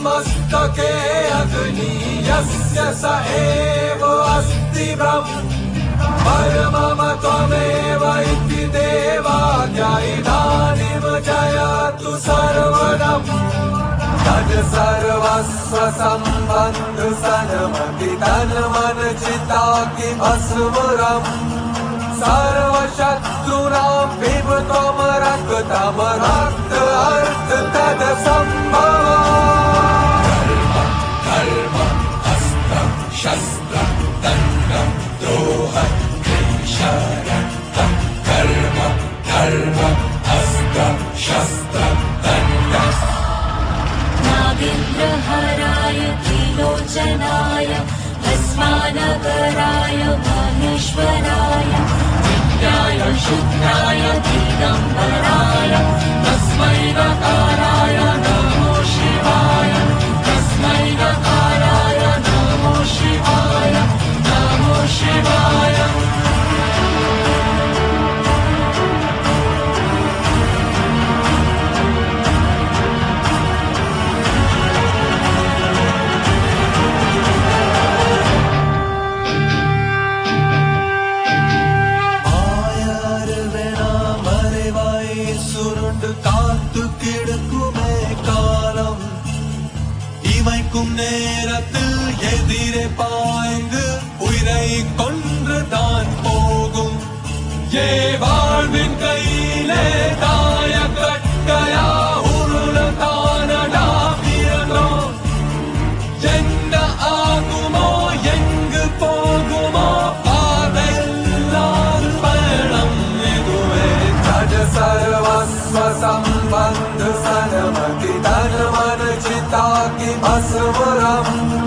मस्तके अग्नि यस्य स एव अस्ति ब्रह्म परमम त्वमेव इति देवाज्ञा इदानीं जयतु सर्वदम् तज सर्वस्व सम्बन्ध सन्मति तन मन चित्ताकि भस्मरम् सर्वशत्रुणां पिब त्वं रक्तं रक्त अर्थ तद सम्भवम् कर्म अस्त्रं शस्त्रं दण्डं द्रोहं द्वेषरक्तं कर्म धर्म अस्त्रं शस्त्रं दण्डम् नागेन्द्रहराय त्रिलोचनाय भस्मानगराय महेश्वराय नित्याय शुद्धाय दिगम्बराय तस्मै नकाराय नमो शिवाय तस्मै नकाराय नमो शिवाय नमो शिवाय காத்து கிடக்குமே காலம் இமைக்கும் நேரத்தில் எதிரே பாய்ந்து உயிரை கொன்றுதான் போகும் ஏ வாழ்வின் கையிலே தாய கட்டையா உருள தானடா பிறந்தோம் என்ன ஆகுமோ எங்கு போகுமோ பாதையில்லாத பயணம் இதுவே தஜ सर्वस्व सम्बन्ध सन्मति तन मन चित्ताकि भस्मरम्